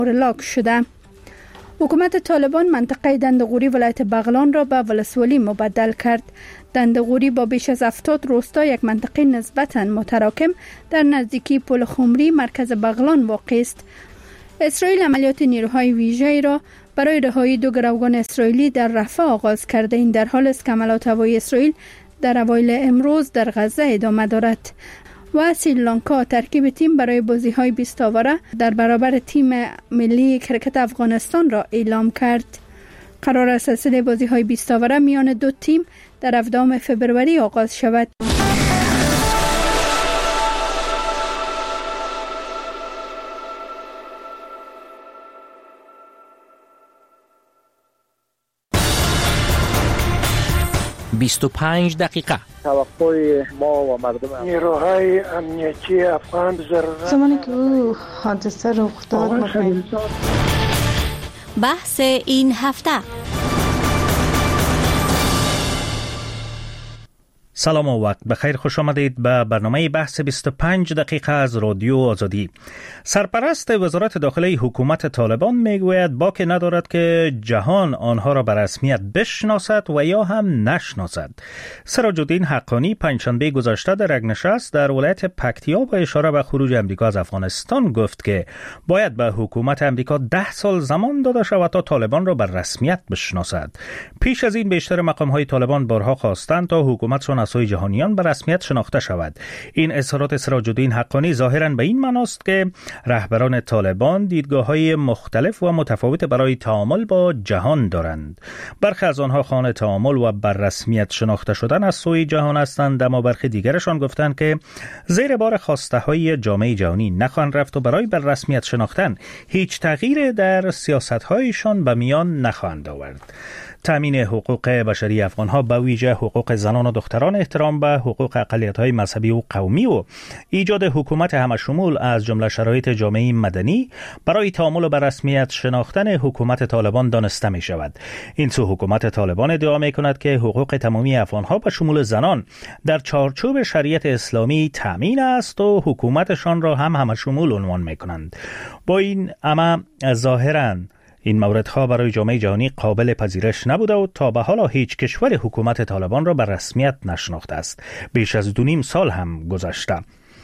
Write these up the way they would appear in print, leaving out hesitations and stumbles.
لاک شده. حکومت طالبان منطقه دندغوری ولایت بغلان را به ولسوالی مبدل کرد. دندغوری با بیش از 70 روستا یک منطقه نسبتاً متراکم در نزدیکی پل خمری مرکز بغلان واقع است. اسرائیل عملیات نیروهای ویژه‌ای را برای رهایی 2 گروگان اسرائیلی در رفح آغاز کرده. این در حال است که حملات هوایی اسرائیل در اوایل امروز در غزه ادامه دارد. و سریلانکا ترکیب تیم برای بازی‌های 20 آوره در برابر تیم ملی کرکت افغانستان را اعلام کرد. قرار است سلسله بازی‌های 20 آوره میان 2 تیم در 17 فوریه آغاز شود. «25 دقیقه» توقع ما و مردم نیروهای امنیتی افغان زمانی که او حادثه رخ داد بحث این هفته. سلام و وقت بخیر، خوش آمدید به برنامه بحث 25 دقیقه از رادیو آزادی. سرپرست وزارت داخلی حکومت طالبان میگوید باکی ندارد که جهان آنها را به رسمیت بشناسد و یا هم نشناسد. سراج الدین حقانی پنجشنبه گذشته در یک نشست در ولایت پکتیا با اشاره به خروج امریکا از افغانستان گفت که باید به حکومت امریکا 10 سال زمان داده شود تا طالبان را به رسمیت بشناسد. پیش از این بیشتر مقام‌های طالبان بارها خواستند تا حکومتشان از سوی جهانیان به رسمیت شناخته شود. این اظهارات سراج الدین حقانی ظاهراً به این معناست که رهبران طالبان دیدگاه‌های مختلف و متفاوت برای تعامل با جهان دارند. برخی از آنها خواهان تعامل و بر رسمیت شناخته شدن از سوی جهان هستند، اما برخی دیگرشان گفتند که زیر بار خواسته‌های جامعه جهانی نخواهند رفت و برای بر رسمیت شناختن هیچ تغییر در سیاست‌هایشان به میان نخواهند آورد. تامین حقوق بشری افغان‌ها به ویژه حقوق زنان و دختران، احترام به حقوق اقلیت‌های مذهبی و قومی و ایجاد حکومت همشمول از جمله شرایط جامعه مدنی برای تعامل و به رسمیت شناختن حکومت طالبان دانسته می شود. این سو حکومت طالبان ادعا می کند که حقوق تمامی افغان‌ها به شمول زنان در چارچوب شریعت اسلامی تامین است و حکومتشان را هم همشمول عنوان می کنند. با این اما ظاهراً این موردها برای جامعه جهانی قابل پذیرش نبوده و تا به حالا هیچ کشور حکومت طالبان را به رسمیت نشناخته است. بیش از 2.5 سال هم گذشته.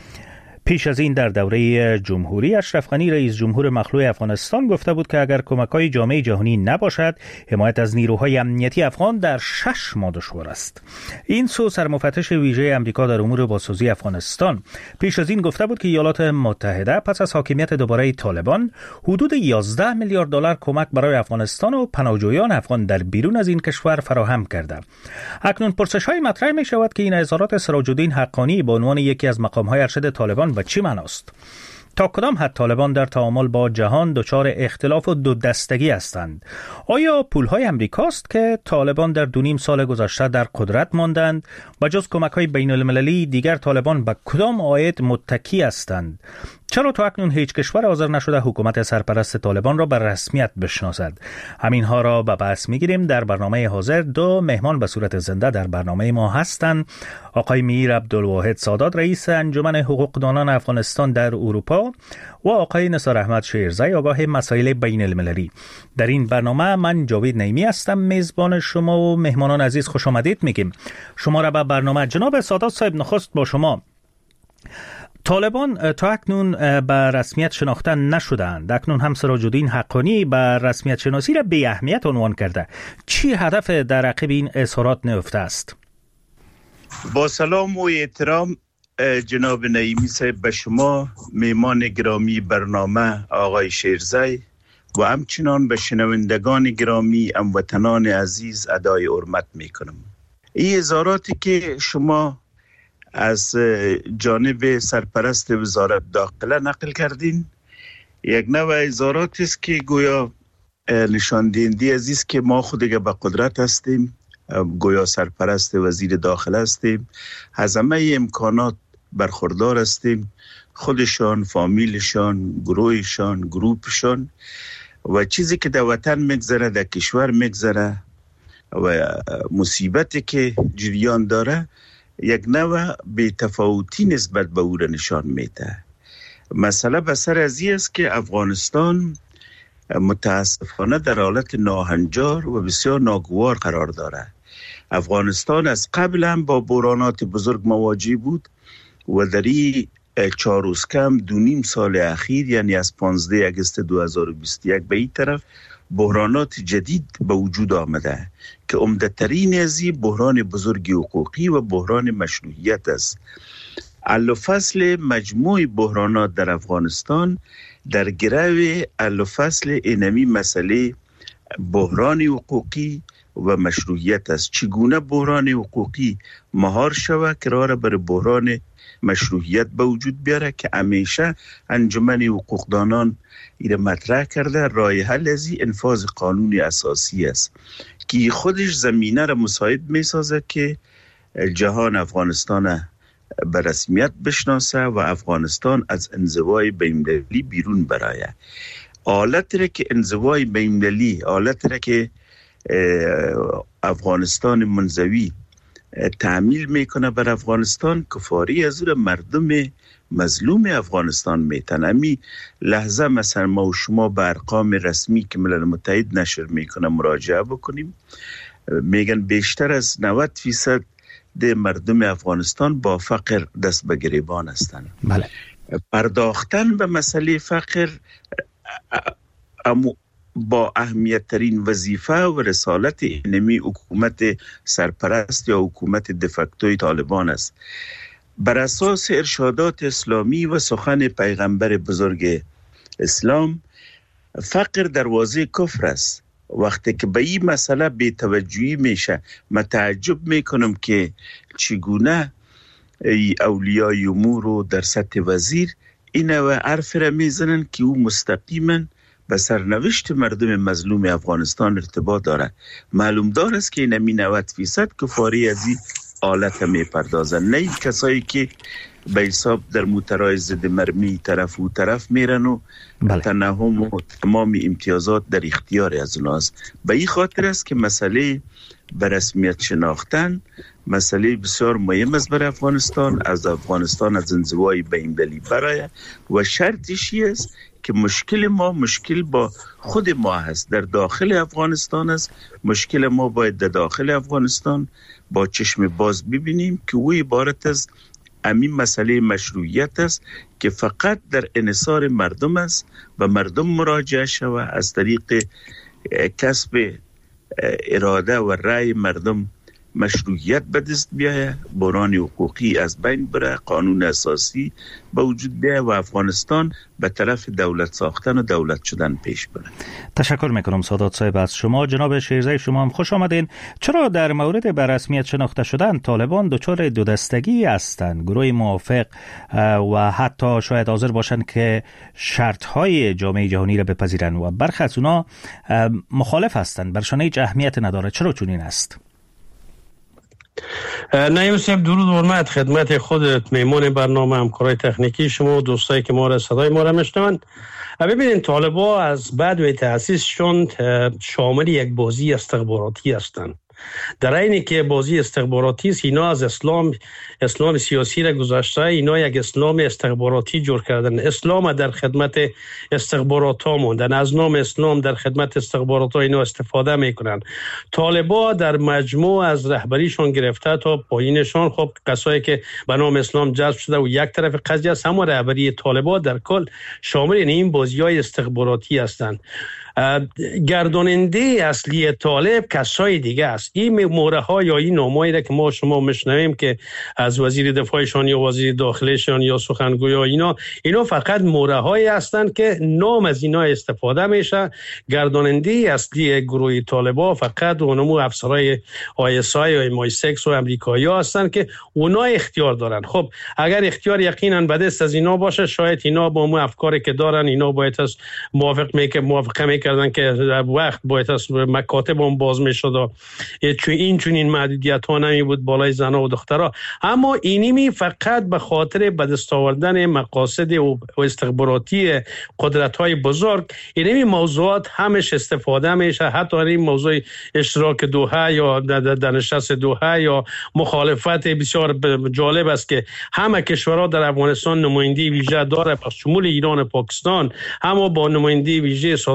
پیش از این در دوره جمهوری اشرف غنی رئیس جمهور مخلوع افغانستان گفته بود که اگر کمک‌های جامعه جهانی نباشد حمایت از نیروهای امنیتی افغان در 6 ماه دشوار است. این سو سرمفتش ویژه امریکا در امور بازسازی افغانستان پیش از این گفته بود که ایالات متحده پس از حاکمیت دوباره طالبان حدود 11 میلیارد دلار کمک برای افغانستان و پناهجویان افغان در بیرون از این کشور فراهم کرده. اکنون پرسش‌های مطرح می شود که این اظهارات سراج الدین حقانی به عنوان یکی از مقام‌های ارشد طالبان و چی معناست؟ تا کدام حد طالبان در تعامل با جهان دچار اختلاف و دو دستگی هستند؟ آیا پولهای امریکاست که طالبان در 2.5 سال گذشته در قدرت ماندند؟ و جز کمک‌های بین المللی دیگر طالبان به کدام عاید متکی هستند؟ چرا تا اکنون هیچ کشور حاضر نشده حکومت سرپرست طالبان را به رسمیت بشناسد؟ همینها را به بحث میگیریم. در برنامه حاضر 2 مهمان به صورت زنده در برنامه ما هستند. آقای میر عبدالواحد سادات رئیس انجمن حقوقدانان افغانستان در اروپا و آقای نثار احمد شیرزی آگاه مسائل بین المللی. در این برنامه من جاوید نعیمی هستم میزبان شما و مهمانان عزیز خوش آمدید میگیم. شما را به برنامه. جناب سادات صاحب، نخست با شما. طالبان تا اکنون به رسمیت شناختن نشدند. اکنون هم سراج الدین حقانی به رسمیت شناسی را بی اهمیت عنوان کرده. چی هدف در عقب این اظهارات نهفته است؟ با سلام و احترام جناب نعیمی صاحب به شما، میمان گرامی برنامه آقای شیرزی و همچنان به شنوندگان گرامی هموطنان عزیز ادای حرمت میکنم. این اظهاراتی که شما از جانب سرپرست وزارت داخله نقل کردین یک نوع اظهاراتی است که گویا نشان دهنده است که ما خود به قدرت هستیم، گویا سرپرست وزیر داخله هستیم، از همه امکانات برخوردار هستیم، خودشان، فامیلشان، گروهشان، گروپشان و چیزی که در وطن میگذره، در کشور میگذره و مصیبتی که جریان داره یک نوع بی‌تفاوتی نسبت به او را نشان میده. مسئله بسر از این است که افغانستان متاسفانه در حالت ناهنجار و بسیار ناگوار قرار داره. افغانستان از قبل هم با بحرانات بزرگ مواجه بود و در این 4 روز کم 2.5 سال اخیر، یعنی از 15 اگست 2021 به این طرف، بحرانات جدید به وجود آمده که عمده‌ترین از این بحران بزرگ حقوقی و بحران مشروعیت است. حل و فصل مجموع بحرانات در افغانستان در گرو حل و فصل اینمی مسئله بحران حقوقی و مشروعیت است. چگونه بحران حقوقی مهار شود که راه بر بحران مشروعیت به وجود بیاره که همیشه انجمن حقوقدانان ایره مطرح کرده. راه حل از انفاذ قانون اساسی است که خودش زمینه را مساعد می سازه که جهان افغانستان به رسمیت بشناسه و افغانستان از انزوای بین‌المللی بیرون برایه. حالت را که انزوای بین‌المللی، حالت را که افغانستان منزوی تعمیل میکنه بر افغانستان، کفاری از اون مردم مظلوم افغانستان میتن. امی لحظه مثلا ما و شما به ارقام رسمی که ملل متحد نشر میکنه مراجعه بکنیم، میگن بیشتر از 90% ده مردم افغانستان با فقر دست به گریبان هستند. بله. پرداختن به مسئله فقر با اهمیت ترین وظیفه و رسالت اینمی حکومت سرپرست یا حکومت دفکتوی طالبان است. بر اساس ارشادات اسلامی و سخن پیغمبر بزرگ اسلام، فقر دروازه کفر است. وقتی که به این مسئله بی توجهی میشه، من تعجب میکنم که چگونه اولیای امور رو در سطح وزیر این و حرف را میزنن که او مستقیما به سرنوشت مردم مظلوم افغانستان ارتباط داره. معلوم دار است که اینمی 90% کفاری از این حالت میپردازن، نه این کسایی که به حساب در موترهای ضد مرمی طرف و طرف میرن و تنهم و تمام امتیازات در اختیار از اوناست. به این خاطر است که مسئله به رسمیت شناختن مسئله بسیار مهم است برای افغانستان، از انزوای بین‌المللی برای و شرطشی است که مشکل با خود ما هست، در داخل افغانستان است. مشکل ما باید در داخل افغانستان با چشم باز ببینیم که او عبارت از همین مسئله مشروعیت است که فقط در انحصار مردم است و مردم مراجعه شود از طریق کسب اراده و رأی مردم مشروعیت به دست بیاید، بحران حقوقی از بین بره، قانون اساسی به وجود بیاید و افغانستان به طرف دولت ساختن و دولت شدن پیش بره. تشکر میکنم سادات صاحب از شما. جناب شیرزی، شما هم خوش آمدین. چرا در مورد به رسمیت شناخته شدن طالبان دچار دو دستگی هستند؟ گروه موافق و حتی شاید حاضر باشند که شرط‌های جامعه جهانی را بپذیرند و برخی از اونا مخالف هستند، برشان هیچ اهمیت نداره. چرا چنین است؟ نعیم صاحب، درود و حرمت خدمت خودت، میمون برنامه، همکارای تکنیکی شما و دوستایی که ما را صدای ما را میشنوند. ببینید، طالبان از بعد تأسیسشون شامل یک بازی استخباراتی هستند. در اینی که بازی استخباراتی است، اینا از اسلام سیاسی را گذاشته، اینا یک اسلام استخباراتی جور کردن. اسلام در خدمت استخبارات ها موندن، از نام اسلام در خدمت استخبارات ها اینا استفاده میکنن. طالبان در مجموع از رهبریشون گرفته تا پایینشان، خب کسایی که به نام اسلام جذب شده و یک طرف قضیه است، اما رهبری طالبان در کل شامل این بازی های استخباراتی هستند. گرداننده اصلی طالب کسای دیگه است. این موره ها یا این نامایی را که ما شما میشنویم که از وزیر دفاعشان یا وزیر داخلشان یا سخنگویا اینا فقط موره هایی هستند که نام از اینا استفاده میشه. گرداننده اصلی گروه طالبان فقط اونمو افسرای ISI و MI6 و امریکایی ها هستند که اونا اختیار دارن. خب اگر اختیار یقینا به دست از اینا باشه، شاید اینا با مو افکاری که دارن اینا باید از موافقه کردن که وقت باید از مکاتب هم باز می شد، چون این محدودیت ها نمی بود بالای زنها و دخترها. اما اینی فقط به خاطر به دست آوردن مقاصد و استخباراتی قدرت های بزرگ اینی موضوعات همش استفاده میشه. حتی این موضوع اشتراک دوحه یا در نشست دوحه یا مخالفت بسیار جالب است که همه کشورها در افغانستان نماینده ویژه داره، پس شمول ایران و پاکستان، اما با نماینده ویژه سازمان ملل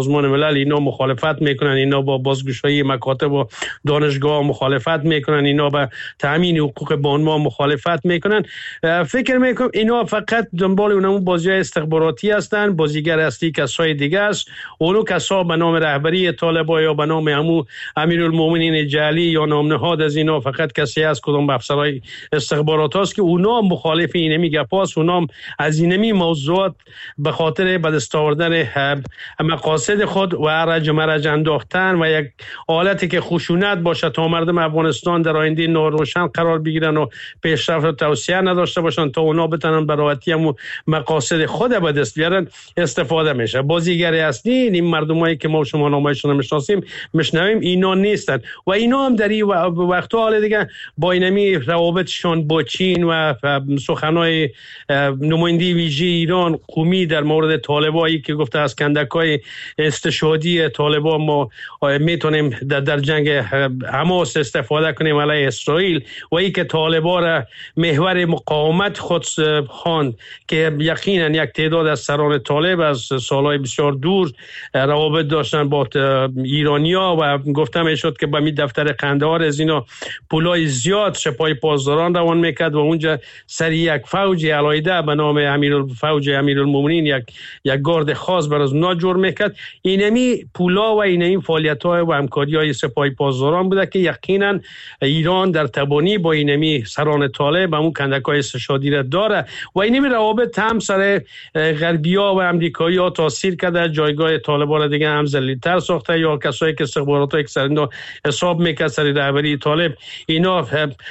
ملل اینا مخالفت میکنن، اینا با بازگشایی مکاتب و دانشگاه مخالفت میکنن، اینا با تامین حقوق بانوا مخالفت میکنن. فکر میکنم اینا فقط دنبال اونمون بازی استخباراتی هستن. بازیگر اصلی کسای دیگه است. اونو کسا به نام رهبری طالبان یا به نام امیرالمومنین جعلی یا نام نهاد از اینا فقط کسی از کدام افسرهای استخبارات هست که اونا مخالف اینمی گپاست. اونا از اینمی موضوعات به خاطر به دست آوردن مقاصد خود و رج انداختن و یک حالتی که خشونت باشه تا مردم افغانستان در آینده ناروشن قرار بگیرن و پیشرفت و توسعه نداشته باشن تا اونا بتونن به راحتی هم مقاصد خود به دست بیارن استفاده میشه. بازیگر اصلی این مردمایی که ما شما نامشون میشناسیم میشنویم اینا نیستن و اینا هم در این وقت حال دیگه با اینمی روابطشون با چین و سخنای نماینده ویژه ایران قومی در مورد طالبایی که گفته از کندکای استشهادی طالبان ما میتونیم در جنگ حماس استفاده کنیم علیه اسرائیل و ای که طالبان را محور مقاومت خود خواند که یقینا یک تعداد از سران طالب از سالهای بسیار دور روابط داشتن با ایرانیا و گفته میشد که با می دفتر قندهار از اینا پولای زیاد سپاه پاسداران روان میکرد و اونجا سری یک فوج علایده به نام امیرالمومنین یک گارد خاص برای اونا جور میکرد. اینمی پولا و اینمی فعالیت‌های و همکاری‌های سپاه پاسداران بوده که یقینا ایران در تبانی با اینمی سران طالب همون کندک‌های استشهادی را داره و اینمی روابط هم سر غربی‌ها و امریکایی‌ها تاثیر کرده. جایگاه طالبان را دیگه هم ذلیل‌تر ساخته یا کسایی که استخبارات اکثر حساب میکرد سر رهبری طالب اینا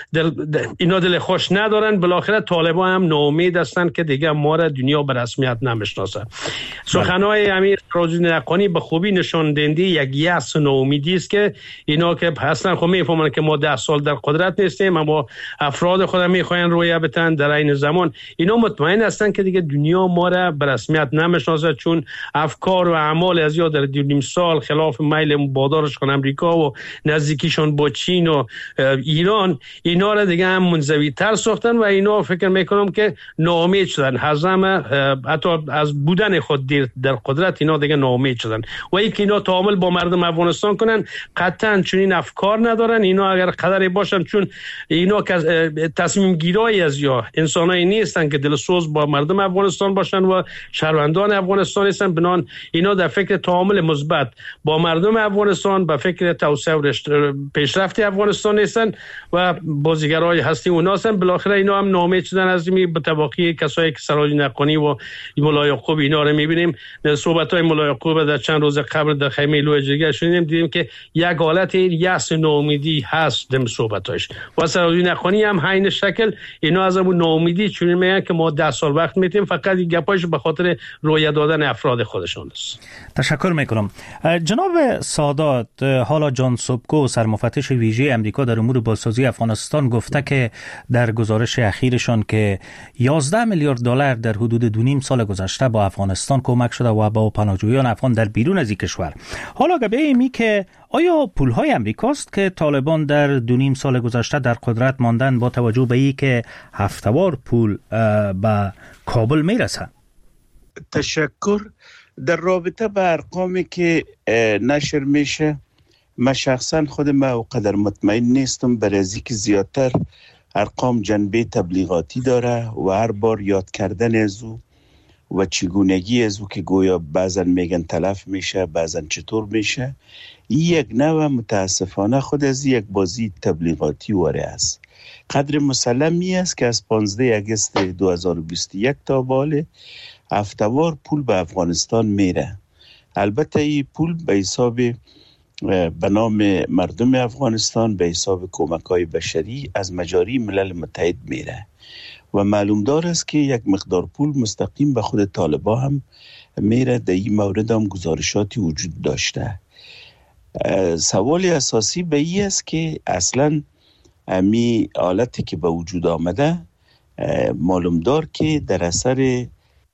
دل خوش ندارن. بالاخره طالبان هم ناامید هستن که دیگه ما را دنیا به رسمیت نمیشناسه. سخنهای امیر سراج حقانی به خوبی نشان دهنده یک یأس و ناامیدی است که اینا که اصلا خب میفهمن که ما 10 سال در قدرت نیستیم اما افراد خود میخواین رویه بتن. در این زمان اینا مطمئن هستن که دیگه دنیا ما را به رسمیت نمیشناسه چون افکار و اعمال از یا در 2.5 سال خلاف میل مبادرش کن امریکا و نزدیکیشون با چین و ایران اینا را دیگه هم منزوی تر ساختن و اینا فکر میکنم که ناامید شدن. حتی از بودن خود در قدرت اینا دیگه ناامید شدن و ای که اینا تعامل با مردم افغانستان کنن قطعا چون این افکار ندارن. اینا اگر قدری باشن چون اینا تصمیم گیرایی از یا انسانایی نیستن که دلسوز با مردم افغانستان باشن و شهروندان افغانستان هستن. بنان اینا در فکر تعامل مثبت با مردم افغانستان به فکر توسعه و پیشرفت افغانستان هستن و بازیگرای هستی اونا هستن. بالاخره اینا هم ناامید شدن از این بتواقی کسایی که سراج حقانی و مولا یعقوب اینا رو میبینیم. صحبت‌های مولا یعقوب در چند روز قبل در خیمه لوی جرگه شنیدیم دیدیم که یک حالت یأس ناامیدی هست در صحبتاش و سراج حقانی هم همین شکل اینا از اون ناامیدی چون میگن که ما 10 سال وقت میتیم فقط گپاش به خاطر رویه دادن افراد خودشون است. تشکر میکنم. جناب سادات، حالا جان سوبکو سرمفتش ویژه امریکا در امور بازسازی افغانستان گفته که در گزارش اخیرشان که 11 میلیارد دلار در حدود 2.5 سال گذشته با افغانستان کمک شده و با پناهجویان افغان در بیرون از این کشور. حالا گبه ایمی که آیا پولهای امریکاست که طالبان در 2.5 سال گذشته در قدرت ماندن با توجه به ای که هفته‌وار پول به کابل میرسه؟ تشکر. در رابطه به ارقامی که نشر میشه من شخصا خودم قدر مطمئن نیستم، برای از اینکه زیادتر ارقام جنبه تبلیغاتی داره و هر بار یاد کردن از او و چگونگی از او که گویا بعضن میگن تلف میشه بعضن چطور میشه، این یک نوع متاسفانه خود از یک بازی تبلیغاتی واره است. قدر مسلمی است که از 15 اگست 2021 تا باله هفته‌وار پول به افغانستان میره. البته این پول به حساب به نام مردم افغانستان به حساب کمک‌های بشری از مجاری ملل متحد میره و معلوم دار است که یک مقدار پول مستقیم به خود طالبان هم میره. در این مورد هم گزارشاتی وجود داشته. سوال اساسی به این است که اصلا امی حالتی که به وجود آمده معلوم دار که در اثر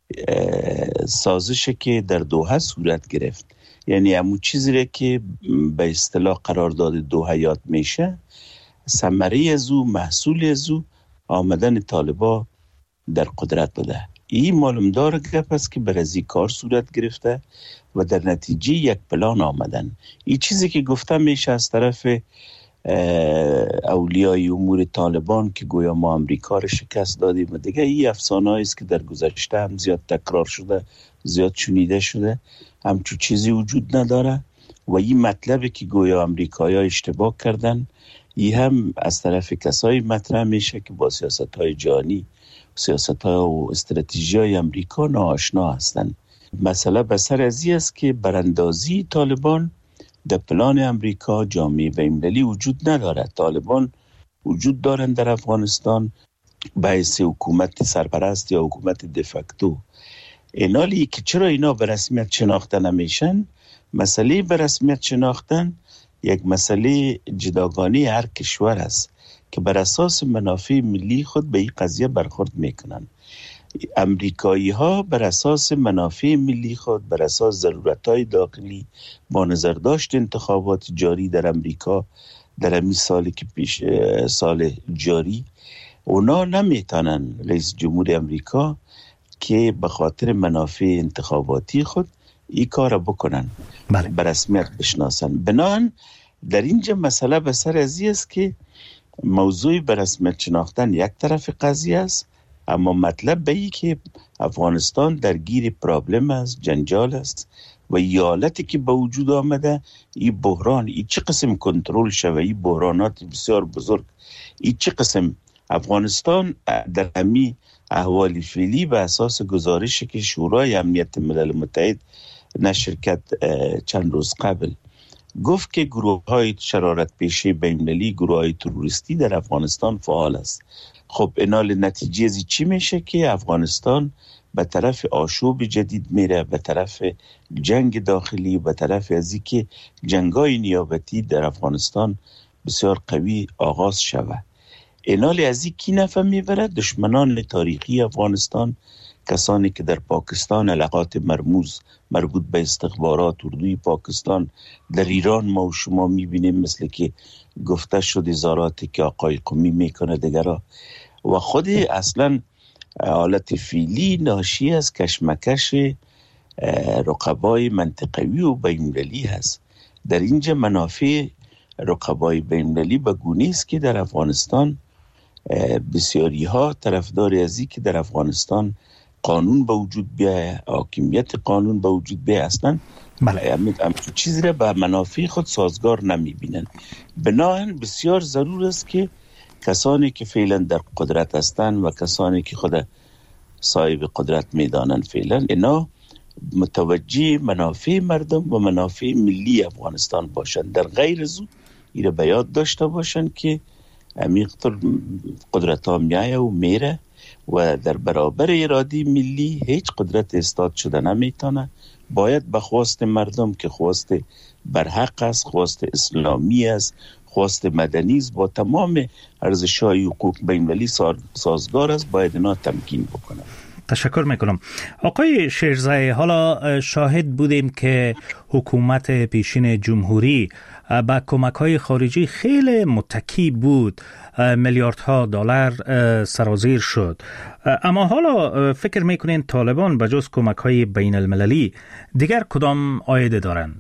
سازشی که در دوحه صورت گرفت، یعنی همون چیزی که به اصطلاح قرارداد دوحه یاد میشه، ثمره از او محصول از او آمدن طالبان در قدرت بوده. این معلومدار گپ است که بر از این کار صورت گرفته و در نتیجه یک پلان آمدن. این چیزی که گفتم میشه از طرف اولیای امور طالبان که گویا ما امریکا رو شکست دادیم و دیگه این افسانه‌ای است که در گذشته هم زیاد تکرار شده، زیاد شنیده شده، همچون چیزی وجود نداره و این مطلبی که گویا امریکایی‌ها اشتباه کردن این هم از طرف کسایی مطرح میشه که با سیاست‌های جهانی، سیاست‌ها و استراتژی‌های امریکا ناآشنا هستند. مسئله بسر از این است که براندازی طالبان در پلان امریکا جامعه بین‌المللی وجود ندارد. طالبان وجود دارند در افغانستان به حیث حکومت سرپرست یا حکومت دفکتو. اینالی که چرا اینا به رسمیت شناخته نمیشن، مسئله به رسمیت شناختن یک مسئله جداگانه هر کشور است که بر اساس منافع ملی خود به این قضیه برخورد میکنن. امریکایی ها بر اساس منافع ملی خود، بر اساس ضرورت‌های داخلی، با نظر داشت انتخابات جاری در امریکا در همین سالی که پیش سال جاری، اونا نمیتونن رئیس جمهور امریکا که به خاطر منافع انتخاباتی خود این کار بکنن، به رسمیت بشناسن. بنابراین در اینجا مسئله به سر از این است که موضوع به رسمیت شناختن یک طرف قضیه است، اما مطلب به این که افغانستان درگیر پرابلم است، جنجال است و این حالتی که به وجود آمده، این بحران، این چه قسم کنترل شوه، این بحرانات بسیار بزرگ، این چه قسم افغانستان در همی احوال فعلی به اساس گزارشی که شورای امنیت ملل متحد نشر کرد چند روز قبل، گفت که گروه‌های شرارت پیشه بین‌المللی، گروه‌های تروریستی در افغانستان فعال است. خب اینال نتیجه از چی میشه که افغانستان به طرف آشوب جدید میره، به طرف جنگ داخلی، به طرف از این که جنگای نیابتی در افغانستان بسیار قوی آغاز شود. اینال از این کی نفع میبره؟ دشمنان تاریخی افغانستان، کسانی که در پاکستان علاقات مرموز مربوط به استخبارات اردوی پاکستان، در ایران ما و شما میبینیم مثل که گفته شد ازاراتی که آقای قمی میکنه دیگرها، و خود اصلا حالت فعلی ناشی از کشمکش رقبای منطقوی و بین‌المللی هست. در اینجا منافع رقبای بین‌المللی به گونه است که در افغانستان بسیاری ها طرفدار ازی که در افغانستان قانون به وجود بیاید، حاکمیت قانون به وجود بیاید، اصلا چیزی را به منافع خود سازگار نمی بینن. بنابراین بسیار ضرور است که کسانی که فعلا در قدرت هستند و کسانی که خود صاحب قدرت میدانند فعلا، اینا متوجه منافع مردم و منافع ملی افغانستان باشند. در غیر زود ایره به یاد داشته باشند که عمیق‌تر قدرت ها میایه و میره و در برابر اراده ملی هیچ قدرت استاد شده نمیتونه. باید به خواست مردم که خواست برحق است، خواست اسلامی است، خواست مدنی است، با تمام ارزش‌های حقوق بین‌المللی سازگار است، باید اینا تمکین بکنه. تشکر میکنم. آقای شیرزای، حالا شاهد بودیم که حکومت پیشین جمهوری با کمک‌های خارجی خیلی متکی بود، میلیاردها دلار سرازیر شد، اما حالا فکر میکنین طالبان به جز کمک‌های بین المللی دیگر کدام عایده دارند؟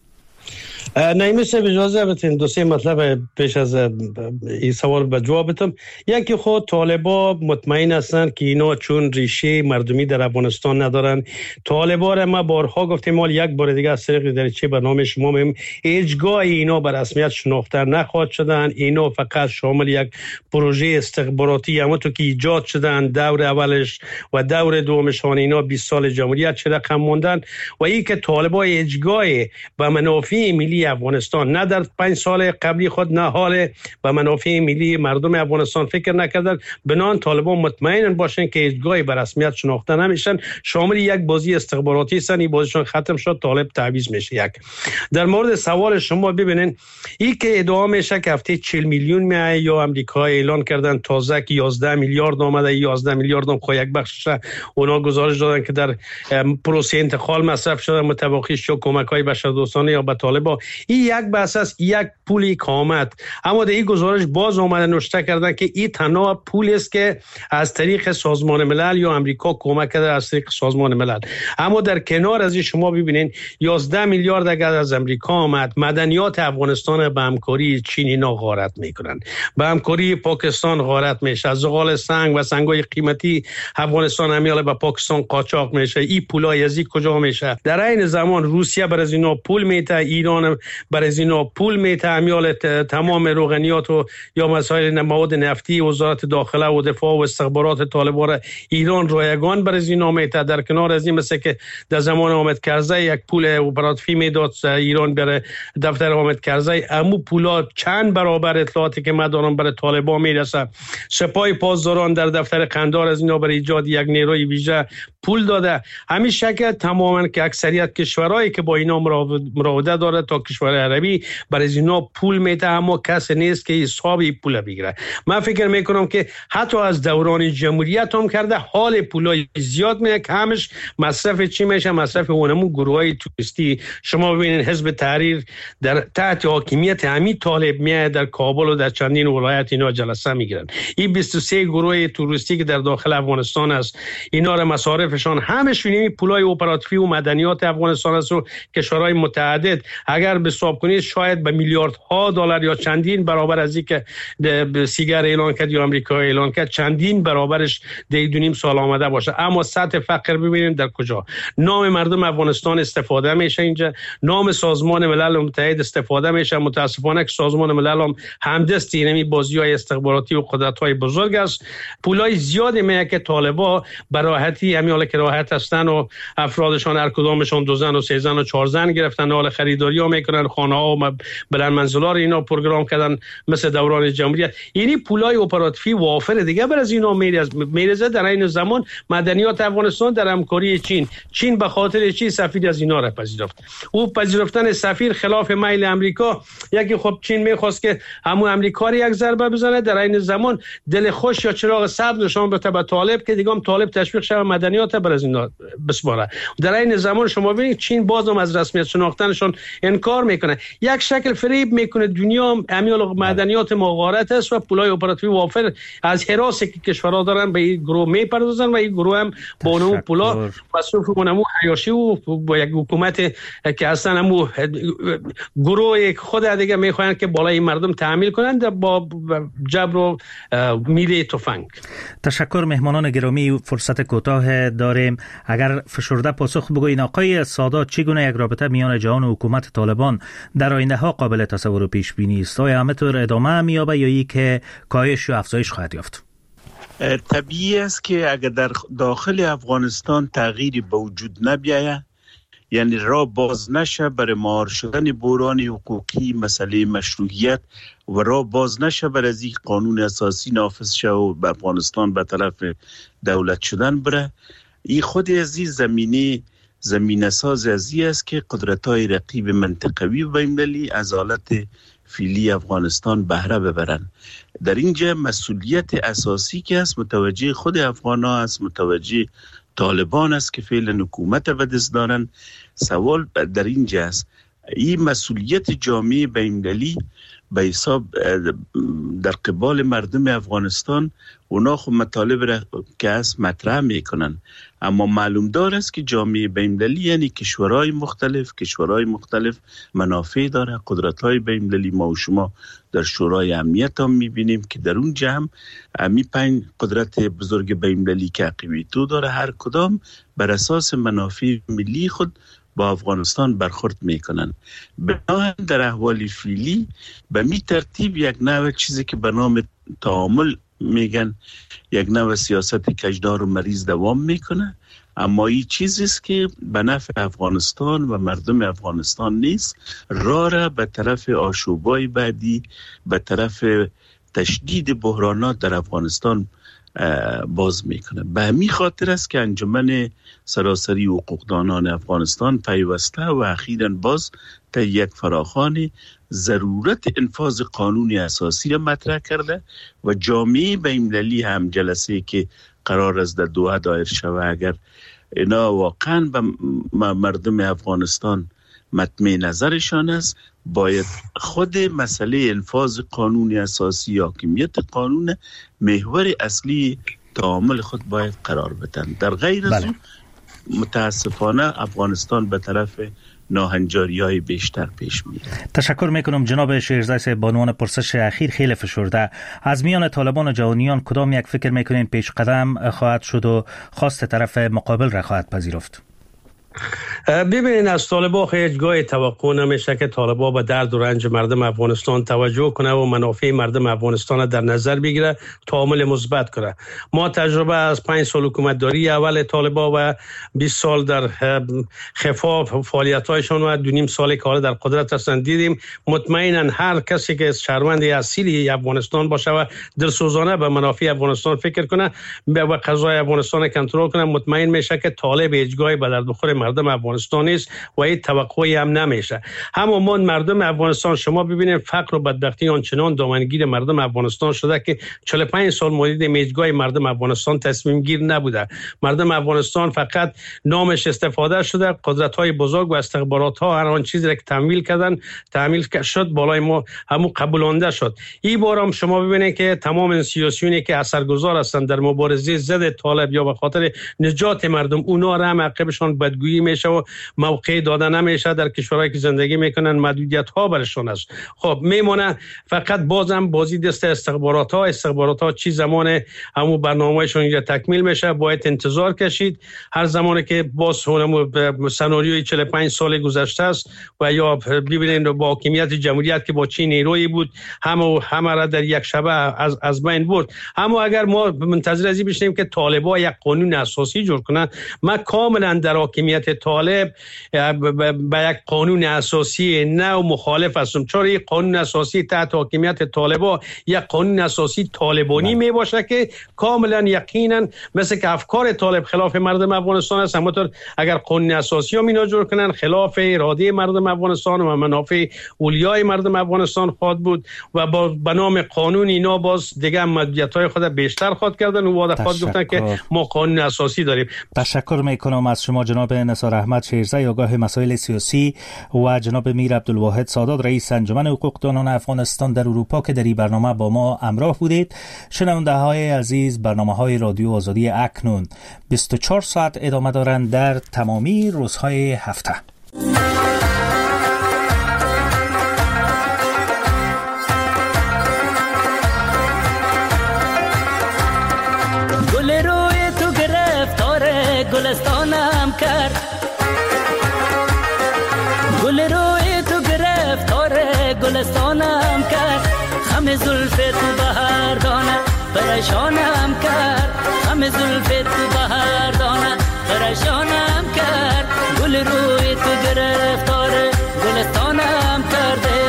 نایمی صاحب اجازه بتین دو سه مطلب پیش از این سوال به جواب بدم. یکی خود طالبا مطمئن هستند که اینا چون ریشه مردمی در افغانستان ندارن. طالبا را ما بارها گفتیم، مال یک بار دیگه از طریق دریچه برنامه شما میگم هیچگاه اینا به رسمیت شناخته نخواهد شدن. اینا فقط شامل یک پروژه استخباراتی همونطور که ایجاد شدن دور اولش و دور دومشان اینا 20 سال جمهوریت چه رقم موندن و این که طالبا هیچگاه به منافع ملی افغانستان نه در 5 سال قبلی خود نه حال به منافع ملی مردم افغانستان فکر نکردن. بنان طالبان مطمئن باشن که هیچگاه به رسمیت شناخته نمیشن، شامل یک بازی استخباراتی هستن. این بازیشون ختم شد، طالب تعویض میشه. یک در مورد سوال شما ببینین، این که ادعا میشه که هفته 40 میلیون میای یا امریکا اعلان کردن تازه که 11 میلیارد آمده، 11 میلیارد هم خو یک بخشش اونا گزارش دادن که در پروسه انتقال مصرف شده، متوقف شد کمک‌های بشردوستانه یا به طالبان. این یک بحث است، یک پول اقامت. اما در این گزارش باز آمده نوشته کردن که این تنها پولی است که از طریق سازمان ملل یا امریکا کمک کرده از طریق سازمان ملل. اما در کنار از این شما ببینین 11 میلیارد اگر از امریکا آمد، مدنیات افغانستان به همکاری چین اینا غارت میکنن، به همکاری پاکستان غارت میشه، زغال سنگ و سنگای قیمتی افغانستان همیاله به پاکستان قاچاق میشه. این پولای ازی کجا میشه؟ در این زمان روسیه بر از اینا پول میته، ایران بر از اینا پول میته، همیاله تمام روغنیات و یا مسائل مواد نفتی وزارت داخله و دفاع و استخبارات طالبان ایران رایگان بر از اینا میته. در کنار از این مثل که در زمان حامد کرزی یک پول اپراتیفی میداد ایران بر دفتر حامد کرزی، امو پولا چند برابر اطلاعاتی که مدارم برای طالبان میرسه. سپاه پاسداران در دفتر قندار از اینا برای ایجاد یک نیروی ویژه پول داده. همین شکل تماما که اکثریت کشورهایی که با اینا مراوده داره تا کشور عربی برای اینا پول میده، اما کس نیست که حساب پول بگیره. من فکر میکنم که حتی از دوران جمهوریت هم کرده حال پولای زیاد میاد که همش مصرف چی میشه؟ مصرف اونمون گروهای توریستی. شما ببینید حزب تحریر در تحت حاکمیت همین طالب میاد در کابل و در چندین ولایت اینا جلسه میگیرن. این 23 گروه توریستی که در داخل افغانستان است، اینا را مصارفشان همش این پولای اپراتیفی و مدنیات افغانستان است و کشورهای متعدد اگر به حساب کنید شاید به میلیاردها دلار یا چندین برابر از این که سیگر اعلان کرد یا آمریکا اعلان کرد، چندین برابرش در 2.5 سال آمده باشه. اما سطح فقر ببینید در کجا. نام مردم افغانستان استفاده میشه اینجا، نام سازمان ملل متحد استفاده میشه. متاسفانه که سازمان ملل هم همدست اینمی بازی‌های استخباراتی و قدرت‌های بزرگ است. پولای زیادی میگه که طالبا به راحتی همین حالا که راحت هستن و افرادشان هر کدامشون 2 زن و 3 زن و 4 زن گرفتن، حال خریداری ها میکنن، خانه‌ها و بلند منزل‌ها رو اینا پروگرام کردن مثل دوران جمهوریت. یعنی پولای اپراتیفی وافر دیگه بر از اینا میرزه. در این زمان مدنیات افغانستان در همکاری چین به خاطر چی سفیر از اینا را پذیرفت. او پذیرفتن سفیر خلاف میل امریکا، یکی خب چین میخواست که همون امریکا رو یک ضربه بزنه، در این زمان دل خوش یا چراغ سبز نشان بده به طالب که دیگه هم طالب تشویق شه مدنیات بر از اینا بسپاره. در این زمان شما ببینید چین بازم از رسمیت شناختنشون انکار میکنه، یک شکل فریب میکنه دنیا امیال مدنیات مغارت است و پولای اپراتیفی وافر از حراسی که کشورها دارن به این گروه میپردازن و این گروه هم با اون پولا مصرف اونمو حیاشی و با یک حکومت که اصلا همو گروه خود دیگه میخواین که بالای مردم تحمیل کنن با جبر و میله تفنگ. تشکر مهمانان گرامی. فرصت کوتاه داریم، اگر فشرده پاسخ بگوین آقای سادات چگونه یک رابطه میان جهان و حکومت طالبان در آینده ها قابل تصور و پیش بینی است؟ آیا همه طور ادامه میابه یا ای که کاهش و افزایش خواهد یافت؟ طبیعی است که اگر در داخل افغانستان تغییری به وجود نبیاید، یعنی راه باز نشه برای مهار شدن بحران حقوقی، مسئله مشروعیت و راه باز نشه برای از این قانون اساسی نافذ شه و به افغانستان به طرف دولت شدن بره، این خود از این زمینه ساز از این است که قدرت‌های رقیب منطقوی و بین‌المللی از حالت فعلی افغانستان بهره ببرن. در اینجا مسئولیت اساسی که است متوجه خود افغان‌ها است، متوجه طالبان است که فعلا حکومت به دست دارن. سوال در اینجا است این مسئولیت جامعه بین‌المللی به حساب در قبال مردم افغانستان اونا خود مطالب را که است مطرح میکنن، اما معلوم دار است که جامعه بین‌المللی یعنی کشورهای مختلف منافع داره. قدرت‌های بین‌المللی ما و شما در شورای امنیت هم میبینیم که در اونجا هم امی 5 قدرت بزرگ بین‌المللی که عقیدتو داره، هر کدام بر اساس منافع ملی خود با افغانستان برخورد میکنن. بنابراین در احوال فعلی به می ترتیب یک نوع چیزی که به نام تعامل میگن، یک نوع سیاست کجدار و مریض دوام میکنه، اما این چیزی است که به نفع افغانستان و مردم افغانستان نیست. راه را به طرف آشوبای بعدی، به طرف تشدید بحرانات در افغانستان باز میکنه. به همین خاطر است که انجمن سراسری حقوقدانان افغانستان پیوسته و اخیراً باز تا یک فراخوان ضرورت انفاذ قانون اساسی را مطرح کرده و جامعه بین‌المللی هم جلسه که قرار است در دوحه دایر شود، اگر اینا واقعا به مردم افغانستان مطمع نظرشان است باید خود مسئله انفاذ قانون اساسی یا حاکمیت قانون محور اصلی تعامل خود باید قرار بدن. در غیر از اون متاسفانه افغانستان به طرف ناهنجاری‌های بیشتر پیش میره. تشکر میکنم جناب شیرزای صاحب. بانوان پرسش اخیر خیلی فشرده. از میان طالبان و جهانیان کدام یک فکر میکنین پیش قدم خواهد شد و خواست طرف مقابل را خواهد پذیرفت؟ ببینید از طالبان هیچگاه توقع نمیشه که طالبان به درد و رنج مردم افغانستان توجه کنه و منافع مردم افغانستان در نظر بگیره، تعامل مثبت کنه. ما تجربه از 5 سال حکومت داری اول طالبان و 20 سال در خفا فعالیت‌هایشان و 2.5 سال که حالا در قدرت هستند دیدیم. مطمئنا هر کسی که شهروند اصیلی افغانستان باشه و دلسوزانه به منافع افغانستان فکر کنه و قضای افغانستان کنترل کنه، مطمئن میشه که طالب هیچگاه به درد بخور مردم افغانستان است و این توقعی هم نمیشه. همون مردم افغانستان شما ببینید فقر و بدبختی آنچنان دامنگیر مردم افغانستان شده که 45 سال مورد میجگاه مردم افغانستان تصمیم گیر نبوده. مردم افغانستان فقط نامش استفاده شده، قدرت های بزرگ و استخبارات ها هر آن چیزی که تحمیل شد بالای ما همو قبولانده شد. این بار هم شما ببینید که تمام سیاسیونی که اثرگذار هستند در مبارزه ضد طالب یا به خاطر نجات مردم، اونا را هم عقبشان بدگویی میشه و موقع داده نمیشه. در کشورهایی که زندگی میکنن محدودیت ها برشون است. خب میمونه فقط بازم بازی دست استخبارات ها چی زمان همو برنامه‌شون اینجا تکمیل میشه. باید انتظار کشید. هر زمانی که باز همون سناریوی 45 سال گذشته است و یا ببینید با حاکمیت جمهوریت که با چی نیرویی بود همه را در یک شبه از بین برد. اما اگر ما منتظر ازی بشیم که طالبا یک قانون اساسی جور کنن، ما کاملا در حاکمیت طالب به یک قانون اساسی نو مخالف هستم، چون این قانون اساسی تحت حاکمیت طالبا یک قانون اساسی طالبانی می باشه که کاملا یقینا مثل که افکار طالب خلاف مردم افغانستان است، همونطور اگر قانون اساسی هم اینا جور کنن خلاف اراده مردم افغانستان و منافع اولیای مردم افغانستان خواهد بود و به نام قانون اینا باز دیگه محدودیت‌های خود بیشتر خواهد کردن و واضح خواهد گفتن که ما قانون اساسی داریم. تشکر میکنم از شما جناب نثار احمد شیرزای، آگاه مسائل سیاسی، و جناب میر عبدالواحد سادات، رئیس انجمن حقوقدانان افغانستان در اروپا که در این برنامه با ما همراه بودید. شنونده های عزیز، برنامه‌های رادیو آزادی اکنون 24 ساعت ادامه دارند در تمامی روزهای هفته. گل روی تو گرفتار گلستانم کرد، گل روی تو گرفتار گلستانم کرد، خم زلف تو بهار دانه پریشانم کرد، خم زلف تو بهار دانه پریشانم کرد، گل روی تو گرفتار گلستانم کرده.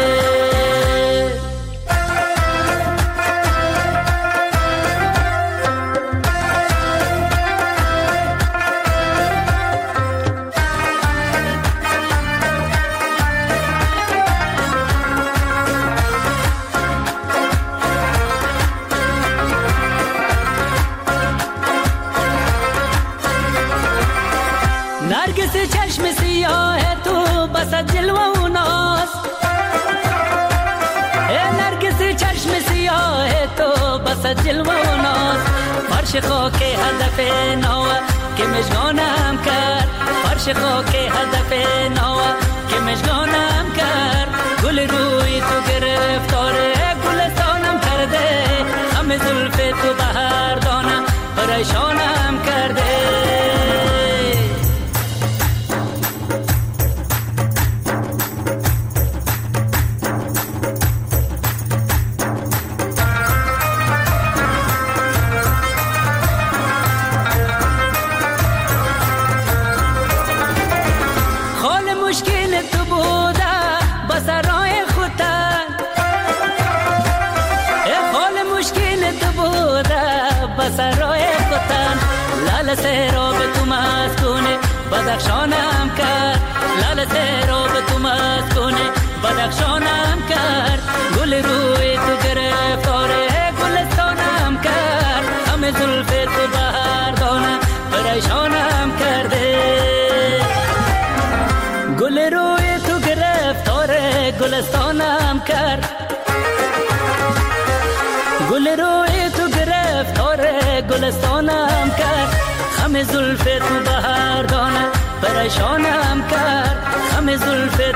نرگس چشم سیاه تو بس جلوه و ناز، نرگس چشم سیاه تو بس جلوه و ناز، فرش خاک هدف نوه که مشگانم کرد، فرش خاک هدف نوه که مشگانم کرد، گل روی تو گرفتار گلستانم کرده، خم زلف تو بهار دانم پریشانم کرده. سرای فتن لال سراب تو مسکونه بدخشانم کرد، لال سراب تو مسکونه بدخشانم کرد، گل روی تو گرفتار گلستانم کرد، همه زلف تو بهار دانه پریشانم کرده، گل روی تو گلستانم کرد. گل روی تو گرفتار گلستانم کرد. خم زلف تو بهار دانه پریشانم کرد. خم زلف